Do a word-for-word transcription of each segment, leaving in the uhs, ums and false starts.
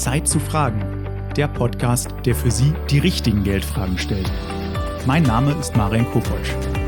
Zeit zu fragen, der Podcast, der für Sie die richtigen Geldfragen stellt. Mein Name ist Marian Kopotsch.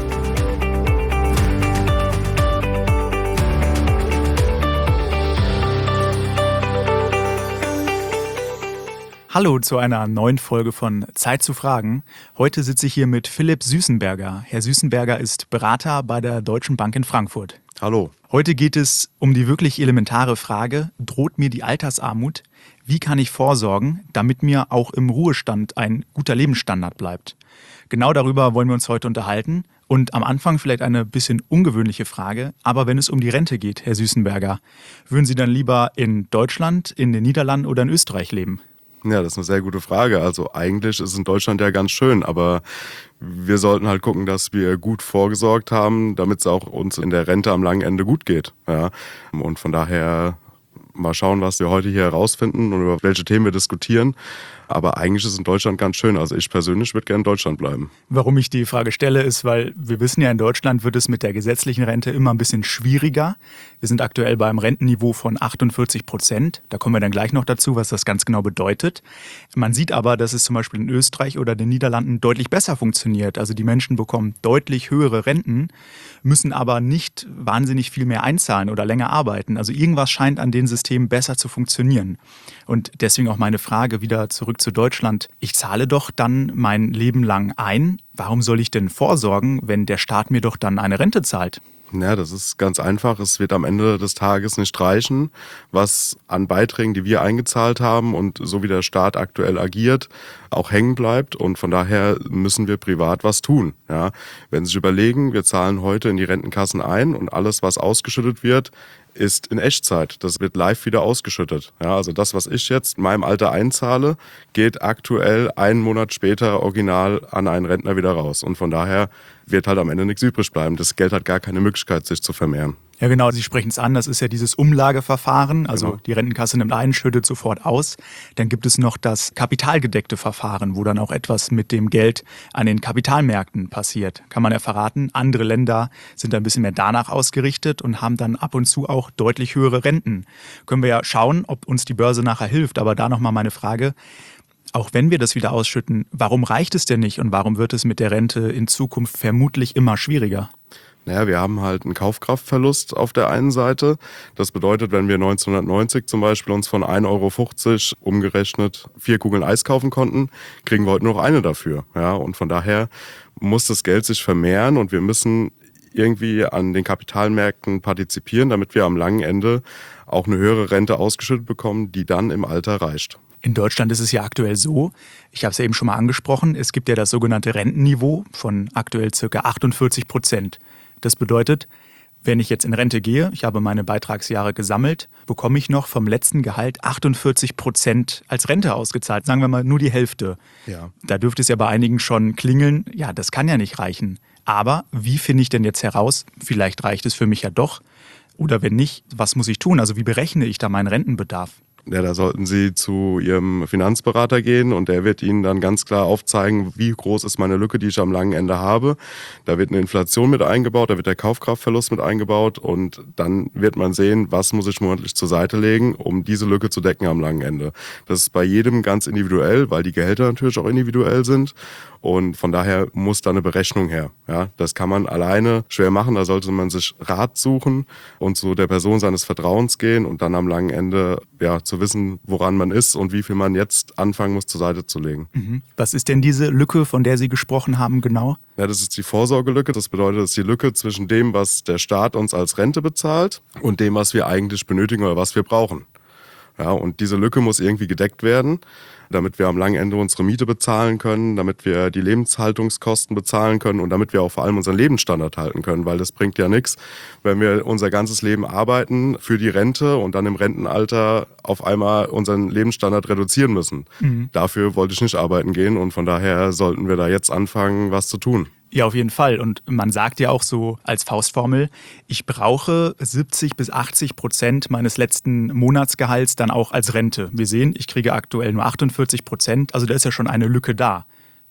Hallo zu einer neuen Folge von Zeit zu fragen. Heute sitze ich hier mit Philipp Süßenberger. Herr Süßenberger ist Berater bei der Deutschen Bank in Frankfurt. Hallo. Heute geht es um die wirklich elementare Frage: Droht mir die Altersarmut? Wie kann ich vorsorgen, damit mir auch im Ruhestand ein guter Lebensstandard bleibt? Genau darüber wollen wir uns heute unterhalten. Und am Anfang vielleicht eine bisschen ungewöhnliche Frage, aber wenn es um die Rente geht, Herr Süßenberger, würden Sie dann lieber in Deutschland, in den Niederlanden oder in Österreich leben? Ja, das ist eine sehr gute Frage. Also eigentlich ist es in Deutschland ja ganz schön, aber wir sollten halt gucken, dass wir gut vorgesorgt haben, damit es auch uns in der Rente am langen Ende gut geht. Ja. Und von daher mal schauen, was wir heute hier herausfinden und über welche Themen wir diskutieren. Aber eigentlich ist es in Deutschland ganz schön. Also ich persönlich würde gerne in Deutschland bleiben. Warum ich die Frage stelle, ist, weil wir wissen ja, in Deutschland wird es mit der gesetzlichen Rente immer ein bisschen schwieriger. Wir sind aktuell beim Rentenniveau von achtundvierzig Prozent. Da kommen wir dann gleich noch dazu, was das ganz genau bedeutet. Man sieht aber, dass es zum Beispiel in Österreich oder den Niederlanden deutlich besser funktioniert. Also die Menschen bekommen deutlich höhere Renten, müssen aber nicht wahnsinnig viel mehr einzahlen oder länger arbeiten. Also irgendwas scheint an den Systemen besser zu funktionieren. Und deswegen auch meine Frage wieder zurück zu Deutschland. Ich zahle doch dann mein Leben lang ein. Warum soll ich denn vorsorgen, wenn der Staat mir doch dann eine Rente zahlt? Ja, das ist ganz einfach. Es wird am Ende des Tages nicht reichen, was an Beiträgen, die wir eingezahlt haben und so wie der Staat aktuell agiert, auch hängen bleibt. Und von daher müssen wir privat was tun. Ja, wenn Sie sich überlegen, wir zahlen heute in die Rentenkassen ein und alles, was ausgeschüttet wird, ist in Echtzeit. Das wird live wieder ausgeschüttet. Ja, also das, was ich jetzt in meinem Alter einzahle, geht aktuell einen Monat später original an einen Rentner wieder raus. Und von daher wird halt am Ende nichts übrig bleiben. Das Geld hat gar keine Möglichkeit, sich zu vermehren. Ja genau, Sie sprechen es an, das ist ja dieses Umlageverfahren, also Genau. Die Rentenkasse nimmt ein, schüttet sofort aus. Dann gibt es noch das kapitalgedeckte Verfahren, wo dann auch etwas mit dem Geld an den Kapitalmärkten passiert. Kann man ja verraten, andere Länder sind ein bisschen mehr danach ausgerichtet und haben dann ab und zu auch deutlich höhere Renten. Können wir ja schauen, ob uns die Börse nachher hilft, aber da nochmal meine Frage: Auch wenn wir das wieder ausschütten, warum reicht es denn nicht und warum wird es mit der Rente in Zukunft vermutlich immer schwieriger? Naja, wir haben halt einen Kaufkraftverlust auf der einen Seite. Das bedeutet, wenn wir neunzehnhundertneunzig zum Beispiel uns von ein Euro fünfzig umgerechnet vier Kugeln Eis kaufen konnten, kriegen wir heute nur noch eine dafür. Ja, und von daher muss das Geld sich vermehren und wir müssen irgendwie an den Kapitalmärkten partizipieren, damit wir am langen Ende auch eine höhere Rente ausgeschüttet bekommen, die dann im Alter reicht. In Deutschland ist es ja aktuell so, ich habe es ja eben schon mal angesprochen, es gibt ja das sogenannte Rentenniveau von aktuell ca. achtundvierzig Prozent. Das bedeutet, wenn ich jetzt in Rente gehe, ich habe meine Beitragsjahre gesammelt, bekomme ich noch vom letzten Gehalt achtundvierzig Prozent als Rente ausgezahlt. Sagen wir mal nur die Hälfte. Ja. Da dürfte es ja bei einigen schon klingeln, ja, das kann ja nicht reichen. Aber wie finde ich denn jetzt heraus, vielleicht reicht es für mich ja doch. Oder wenn nicht, was muss ich tun? Also wie berechne ich da meinen Rentenbedarf? Ja, da sollten Sie zu Ihrem Finanzberater gehen und der wird Ihnen dann ganz klar aufzeigen, wie groß ist meine Lücke, die ich am langen Ende habe. Da wird eine Inflation mit eingebaut, da wird der Kaufkraftverlust mit eingebaut und dann wird man sehen, was muss ich monatlich zur Seite legen, um diese Lücke zu decken am langen Ende. Das ist bei jedem ganz individuell, weil die Gehälter natürlich auch individuell sind. Und von daher muss da eine Berechnung her. Ja, das kann man alleine schwer machen. Da sollte man sich Rat suchen und zu der Person seines Vertrauens gehen und dann am langen Ende ja, zu wissen, woran man ist und wie viel man jetzt anfangen muss, zur Seite zu legen. Mhm. Was ist denn diese Lücke, von der Sie gesprochen haben, genau? Ja, das ist die Vorsorgelücke. Das bedeutet, das ist die Lücke zwischen dem, was der Staat uns als Rente bezahlt und dem, was wir eigentlich benötigen oder was wir brauchen. Ja, und diese Lücke muss irgendwie gedeckt werden, damit wir am langen Ende unsere Miete bezahlen können, damit wir die Lebenshaltungskosten bezahlen können und damit wir auch vor allem unseren Lebensstandard halten können, weil das bringt ja nichts, wenn wir unser ganzes Leben arbeiten für die Rente und dann im Rentenalter auf einmal unseren Lebensstandard reduzieren müssen. Mhm. Dafür wollte ich nicht arbeiten gehen und von daher sollten wir da jetzt anfangen, was zu tun. Ja, auf jeden Fall. Und man sagt ja auch so als Faustformel, ich brauche siebzig bis achtzig Prozent meines letzten Monatsgehalts dann auch als Rente. Wir sehen, ich kriege aktuell nur achtundvierzig Prozent, also da ist ja schon eine Lücke da.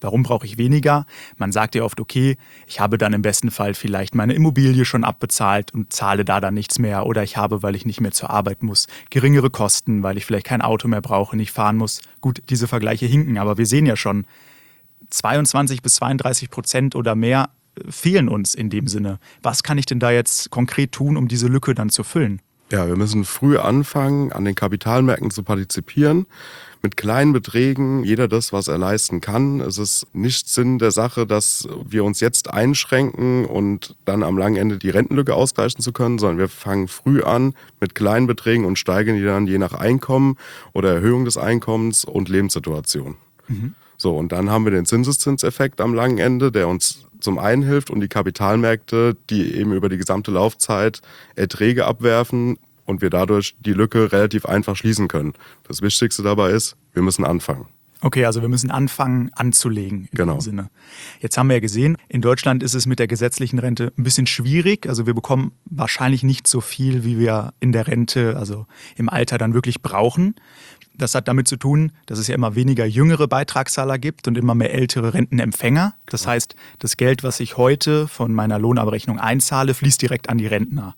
Warum brauche ich weniger? Man sagt ja oft, okay, ich habe dann im besten Fall vielleicht meine Immobilie schon abbezahlt und zahle da dann nichts mehr. Oder ich habe, weil ich nicht mehr zur Arbeit muss, geringere Kosten, weil ich vielleicht kein Auto mehr brauche, nicht fahren muss. Gut, diese Vergleiche hinken, aber wir sehen ja schon, zweiundzwanzig bis zweiunddreißig Prozent oder mehr fehlen uns in dem Sinne. Was kann ich denn da jetzt konkret tun, um diese Lücke dann zu füllen? Ja, wir müssen früh anfangen, an den Kapitalmärkten zu partizipieren. Mit kleinen Beträgen, jeder das, was er leisten kann. Es ist nicht Sinn der Sache, dass wir uns jetzt einschränken und dann am langen Ende die Rentenlücke ausgleichen zu können, sondern wir fangen früh an mit kleinen Beträgen und steigern die dann je nach Einkommen oder Erhöhung des Einkommens und Lebenssituation. Mhm. So, und dann haben wir den Zinseszinseffekt am langen Ende, der uns zum einen hilft und die Kapitalmärkte, die eben über die gesamte Laufzeit Erträge abwerfen und wir dadurch die Lücke relativ einfach schließen können. Das Wichtigste dabei ist, wir müssen anfangen. Okay, also wir müssen anfangen anzulegen in genau. dem Sinne. Jetzt haben wir ja gesehen, in Deutschland ist es mit der gesetzlichen Rente ein bisschen schwierig. Also wir bekommen wahrscheinlich nicht so viel, wie wir in der Rente, also im Alter dann wirklich brauchen. Das hat damit zu tun, dass es ja immer weniger jüngere Beitragszahler gibt und immer mehr ältere Rentenempfänger. Das heißt, das Geld, was ich heute von meiner Lohnabrechnung einzahle, fließt direkt an die Rentner.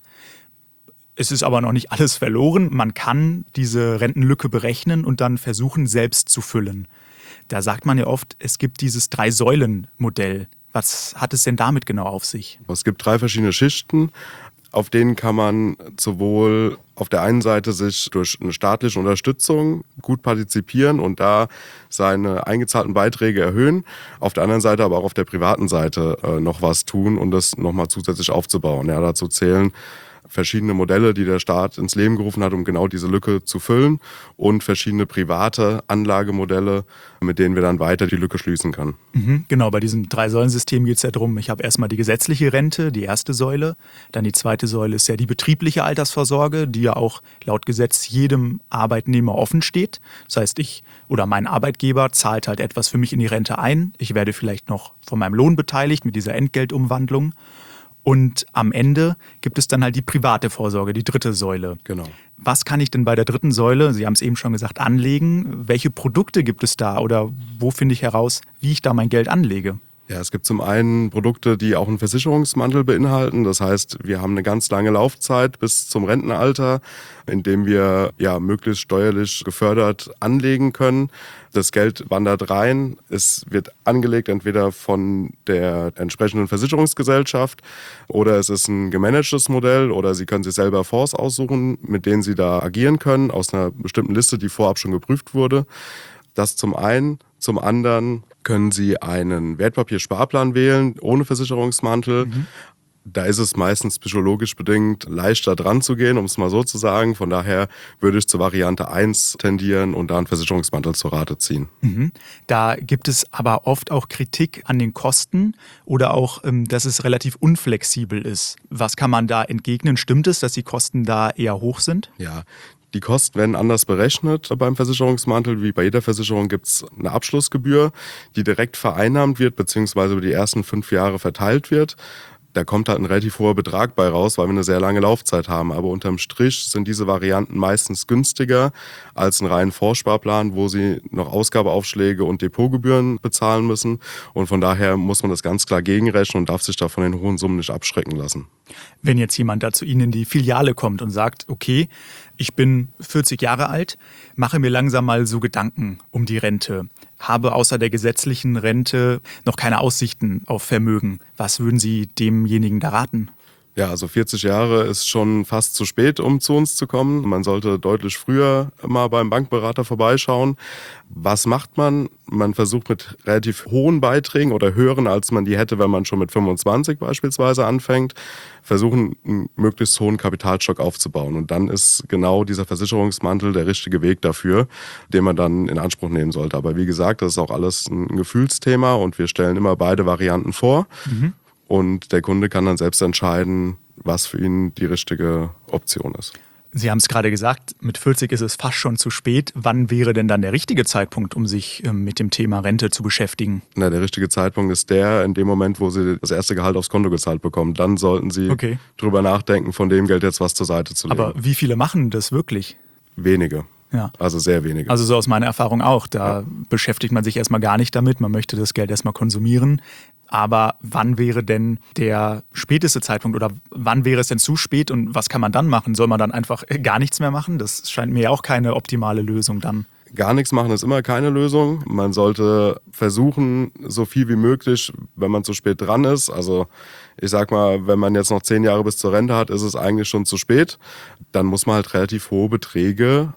Es ist aber noch nicht alles verloren. Man kann diese Rentenlücke berechnen und dann versuchen, selbst zu füllen. Da sagt man ja oft, es gibt dieses Drei-Säulen-Modell. Was hat es denn damit genau auf sich? Es gibt drei verschiedene Schichten. Auf denen kann man sowohl auf der einen Seite sich durch eine staatliche Unterstützung gut partizipieren und da seine eingezahlten Beiträge erhöhen. Auf der anderen Seite aber auch auf der privaten Seite äh, noch was tun und das nochmal zusätzlich aufzubauen. Ja, dazu zählen verschiedene Modelle, die der Staat ins Leben gerufen hat, um genau diese Lücke zu füllen und verschiedene private Anlagemodelle, mit denen wir dann weiter die Lücke schließen können. Mhm, genau, bei diesem Drei-Säulen-System geht es ja darum, ich habe erstmal die gesetzliche Rente, die erste Säule, dann die zweite Säule ist ja die betriebliche Altersvorsorge, die ja auch laut Gesetz jedem Arbeitnehmer offen steht. Das heißt, ich oder mein Arbeitgeber zahlt halt etwas für mich in die Rente ein. Ich werde vielleicht noch von meinem Lohn beteiligt mit dieser Entgeltumwandlung. Und am Ende gibt es dann halt die private Vorsorge, die dritte Säule. Genau. Was kann ich denn bei der dritten Säule, Sie haben es eben schon gesagt, anlegen? Welche Produkte gibt es da oder wo finde ich heraus, wie ich da mein Geld anlege? Ja, es gibt zum einen Produkte, die auch einen Versicherungsmantel beinhalten. Das heißt, wir haben eine ganz lange Laufzeit bis zum Rentenalter, in dem wir ja möglichst steuerlich gefördert anlegen können. Das Geld wandert rein. Es wird angelegt entweder von der entsprechenden Versicherungsgesellschaft oder es ist ein gemanagtes Modell oder Sie können sich selber Fonds aussuchen, mit denen Sie da agieren können, aus einer bestimmten Liste, die vorab schon geprüft wurde. Das zum einen. Zum anderen können Sie einen Wertpapiersparplan wählen, ohne Versicherungsmantel. Mhm. Da ist es meistens psychologisch bedingt leichter dran zu gehen, um es mal so zu sagen. Von daher würde ich zur Variante eins tendieren und da einen Versicherungsmantel zur Rate ziehen. Mhm. Da gibt es aber oft auch Kritik an den Kosten oder auch, dass es relativ unflexibel ist. Was kann man da entgegnen? Stimmt es, dass die Kosten da eher hoch sind? Ja. Die Kosten werden anders berechnet beim Versicherungsmantel. Wie bei jeder Versicherung gibt es eine Abschlussgebühr, die direkt vereinnahmt wird bzw. über die ersten fünf Jahre verteilt wird. Da kommt halt ein relativ hoher Betrag bei raus, weil wir eine sehr lange Laufzeit haben. Aber unterm Strich sind diese Varianten meistens günstiger als ein reinen Vorsparplan, wo Sie noch Ausgabeaufschläge und Depotgebühren bezahlen müssen. Und von daher muss man das ganz klar gegenrechnen und darf sich da von den hohen Summen nicht abschrecken lassen. Wenn jetzt jemand da zu Ihnen in die Filiale kommt und sagt, okay, ich bin vierzig Jahre alt, mache mir langsam mal so Gedanken um die Rente, habe außer der gesetzlichen Rente noch keine Aussichten auf Vermögen. Was würden Sie demjenigen da raten? Ja, also vierzig Jahre ist schon fast zu spät, um zu uns zu kommen. Man sollte deutlich früher mal beim Bankberater vorbeischauen. Was macht man? Man versucht mit relativ hohen Beiträgen oder höheren, als man die hätte, wenn man schon mit fünfundzwanzig beispielsweise anfängt, versuchen, einen möglichst hohen Kapitalstock aufzubauen. Und dann ist genau dieser Versicherungsmantel der richtige Weg dafür, den man dann in Anspruch nehmen sollte. Aber wie gesagt, das ist auch alles ein Gefühlsthema und wir stellen immer beide Varianten vor. Mhm. Und der Kunde kann dann selbst entscheiden, was für ihn die richtige Option ist. Sie haben es gerade gesagt, mit vierzig ist es fast schon zu spät. Wann wäre denn dann der richtige Zeitpunkt, um sich mit dem Thema Rente zu beschäftigen? Na, der richtige Zeitpunkt ist der, in dem Moment, wo Sie das erste Gehalt aufs Konto gezahlt bekommen. Dann sollten Sie okay. drüber nachdenken, von dem Geld jetzt was zur Seite zu legen. Aber wie viele machen das wirklich? Wenige. Ja. Also sehr wenige. Also so aus meiner Erfahrung auch. Da ja. beschäftigt man sich erstmal gar nicht damit. Man möchte das Geld erstmal konsumieren. Aber wann wäre denn der späteste Zeitpunkt oder wann wäre es denn zu spät und was kann man dann machen? Soll man dann einfach gar nichts mehr machen? Das scheint mir ja auch keine optimale Lösung dann. Gar nichts machen ist immer keine Lösung. Man sollte versuchen, so viel wie möglich, wenn man zu spät dran ist. Also ich sag mal, wenn man jetzt noch zehn Jahre bis zur Rente hat, ist es eigentlich schon zu spät. Dann muss man halt relativ hohe Beträge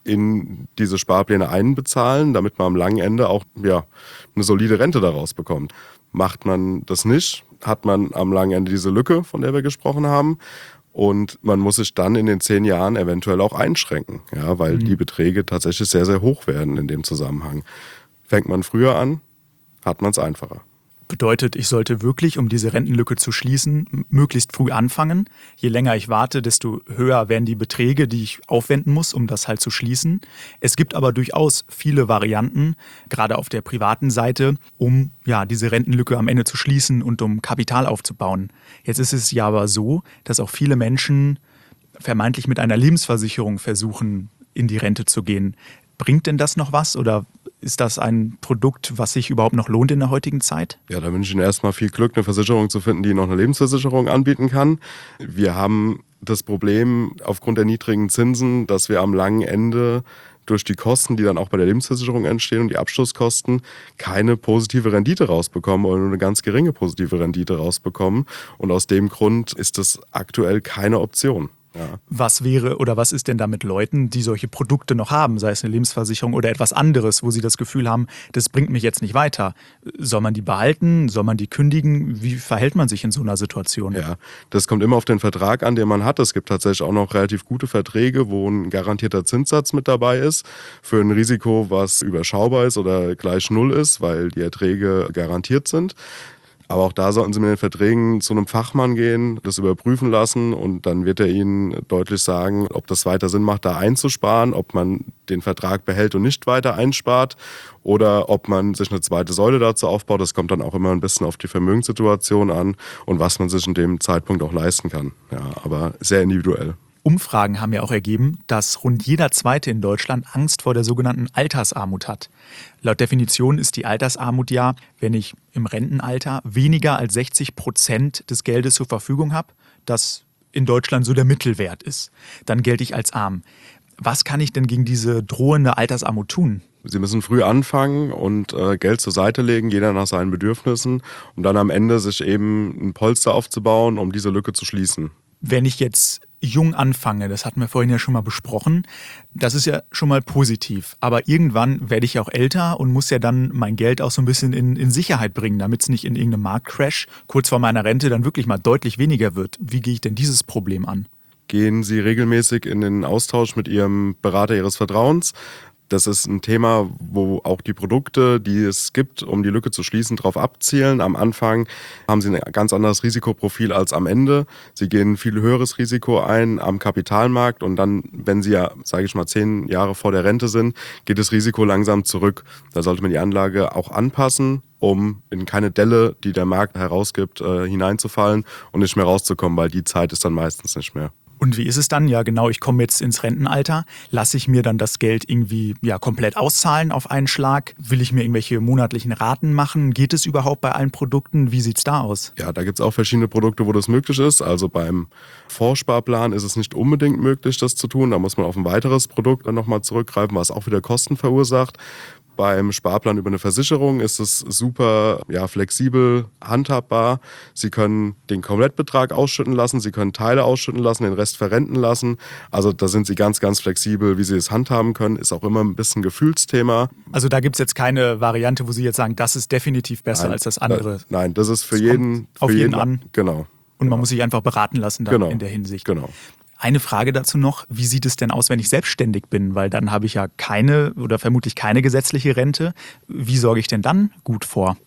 in diese Sparpläne einbezahlen, damit man am langen Ende auch ja, eine solide Rente daraus bekommt. Macht man das nicht, hat man am langen Ende diese Lücke, von der wir gesprochen haben. Und man muss sich dann in den zehn Jahren eventuell auch einschränken, ja, weil mhm. die Beträge tatsächlich sehr, sehr hoch werden in dem Zusammenhang. Fängt man früher an, hat man es einfacher. Bedeutet, ich sollte wirklich, um diese Rentenlücke zu schließen, möglichst früh anfangen. Je länger ich warte, desto höher werden die Beträge, die ich aufwenden muss, um das halt zu schließen. Es gibt aber durchaus viele Varianten, gerade auf der privaten Seite, um ja diese Rentenlücke am Ende zu schließen und um Kapital aufzubauen. Jetzt ist es ja aber so, dass auch viele Menschen vermeintlich mit einer Lebensversicherung versuchen, in die Rente zu gehen. Bringt denn das noch was oder ist das ein Produkt, was sich überhaupt noch lohnt in der heutigen Zeit? Ja, da wünsche ich Ihnen erstmal viel Glück, eine Versicherung zu finden, die noch eine Lebensversicherung anbieten kann. Wir haben das Problem aufgrund der niedrigen Zinsen, dass wir am langen Ende durch die Kosten, die dann auch bei der Lebensversicherung entstehen und die Abschlusskosten, keine positive Rendite rausbekommen oder nur eine ganz geringe positive Rendite rausbekommen. Und aus dem Grund ist das aktuell keine Option. Ja. Was wäre oder was ist denn da mit Leuten, die solche Produkte noch haben, sei es eine Lebensversicherung oder etwas anderes, wo sie das Gefühl haben, das bringt mich jetzt nicht weiter? Soll man die behalten? Soll man die kündigen? Wie verhält man sich in so einer Situation? Ja, das kommt immer auf den Vertrag an, den man hat. Es gibt tatsächlich auch noch relativ gute Verträge, wo ein garantierter Zinssatz mit dabei ist für ein Risiko, was überschaubar ist oder gleich null ist, weil die Erträge garantiert sind. Aber auch da sollten Sie mit den Verträgen zu einem Fachmann gehen, das überprüfen lassen und dann wird er Ihnen deutlich sagen, ob das weiter Sinn macht, da einzusparen, ob man den Vertrag behält und nicht weiter einspart oder ob man sich eine zweite Säule dazu aufbaut. Das kommt dann auch immer ein bisschen auf die Vermögenssituation an und was man sich in dem Zeitpunkt auch leisten kann. Ja, aber sehr individuell. Umfragen haben ja auch ergeben, dass rund jeder Zweite in Deutschland Angst vor der sogenannten Altersarmut hat. Laut Definition ist die Altersarmut ja, wenn ich im Rentenalter weniger als sechzig Prozent des Geldes zur Verfügung habe, das in Deutschland so der Mittelwert ist. Dann gelte ich als arm. Was kann ich denn gegen diese drohende Altersarmut tun? Sie müssen früh anfangen und äh, Geld zur Seite legen, jeder nach seinen Bedürfnissen, um dann am Ende sich eben ein Polster aufzubauen, um diese Lücke zu schließen. Wenn ich jetzt jung anfange, das hatten wir vorhin ja schon mal besprochen, das ist ja schon mal positiv. Aber irgendwann werde ich ja auch älter und muss ja dann mein Geld auch so ein bisschen in, in Sicherheit bringen, damit es nicht in irgendeinem Marktcrash kurz vor meiner Rente dann wirklich mal deutlich weniger wird. Wie gehe ich denn dieses Problem an? Gehen Sie regelmäßig in den Austausch mit Ihrem Berater Ihres Vertrauens. Das ist ein Thema, wo auch die Produkte, die es gibt, um die Lücke zu schließen, darauf abzielen. Am Anfang haben sie ein ganz anderes Risikoprofil als am Ende. Sie gehen ein viel höheres Risiko ein am Kapitalmarkt und dann, wenn sie ja, sage ich mal, zehn Jahre vor der Rente sind, geht das Risiko langsam zurück. Da sollte man die Anlage auch anpassen, um in keine Delle, die der Markt herausgibt, äh, hineinzufallen und nicht mehr rauszukommen, weil die Zeit ist dann meistens nicht mehr. Und wie ist es dann? Ja, genau, ich komme jetzt ins Rentenalter. Lasse ich mir dann das Geld irgendwie ja komplett auszahlen auf einen Schlag? Will ich mir irgendwelche monatlichen Raten machen? Geht es überhaupt bei allen Produkten? Wie sieht's da aus? Ja, da gibt's auch verschiedene Produkte, wo das möglich ist. Also beim Vorsparplan ist es nicht unbedingt möglich, das zu tun. Da muss man auf ein weiteres Produkt dann nochmal zurückgreifen, was auch wieder Kosten verursacht. Beim Sparplan über eine Versicherung ist es super ja, flexibel handhabbar. Sie können den Komplettbetrag ausschütten lassen, Sie können Teile ausschütten lassen, den Rest verrenten lassen. Also da sind Sie ganz, ganz flexibel, wie Sie es handhaben können. Ist auch immer ein bisschen Gefühlsthema. Also da gibt es jetzt keine Variante, wo Sie jetzt sagen, das ist definitiv besser nein, als das andere. Nein, das ist für das jeden, für auf jeden, jeden an. Genau. Und man genau. muss sich einfach beraten lassen dann genau. in der Hinsicht. Genau. Eine Frage dazu noch, wie sieht es denn aus, wenn ich selbstständig bin? Weil dann habe ich ja keine oder vermutlich keine gesetzliche Rente. Wie sorge ich denn dann gut vor?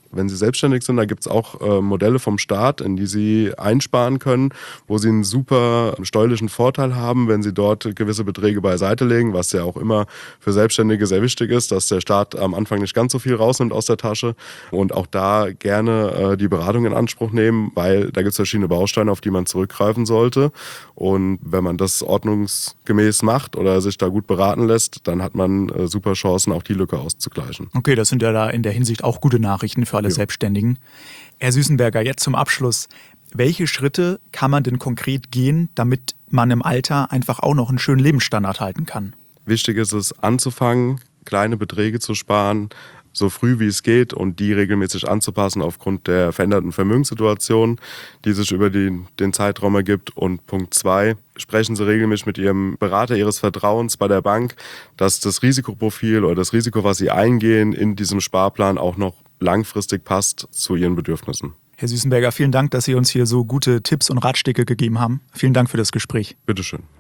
Wenn Sie selbstständig sind, da gibt es auch äh, Modelle vom Staat, in die Sie einsparen können, wo Sie einen super steuerlichen Vorteil haben, wenn Sie dort gewisse Beträge beiseite legen, was ja auch immer für Selbstständige sehr wichtig ist, dass der Staat am Anfang nicht ganz so viel rausnimmt aus der Tasche und auch da gerne äh, die Beratung in Anspruch nehmen, weil da gibt es verschiedene Bausteine, auf die man zurückgreifen sollte. Und wenn man das ordnungsgemäß macht oder sich da gut beraten lässt, dann hat man äh, super Chancen, auch die Lücke auszugleichen. Okay, das sind ja da in der Hinsicht auch gute Nachrichten für alle Ja. Selbstständigen. Herr Süßenberger, jetzt zum Abschluss. Welche Schritte kann man denn konkret gehen, damit man im Alter einfach auch noch einen schönen Lebensstandard halten kann? Wichtig ist es, anzufangen, kleine Beträge zu sparen, so früh wie es geht und die regelmäßig anzupassen aufgrund der veränderten Vermögenssituation, die sich über den, den Zeitraum ergibt. Und Punkt zwei, sprechen Sie regelmäßig mit Ihrem Berater Ihres Vertrauens bei der Bank, dass das Risikoprofil oder das Risiko, was Sie eingehen, in diesem Sparplan auch noch langfristig passt zu Ihren Bedürfnissen. Herr Süßenberger, vielen Dank, dass Sie uns hier so gute Tipps und Ratschläge gegeben haben. Vielen Dank für das Gespräch. Bitteschön.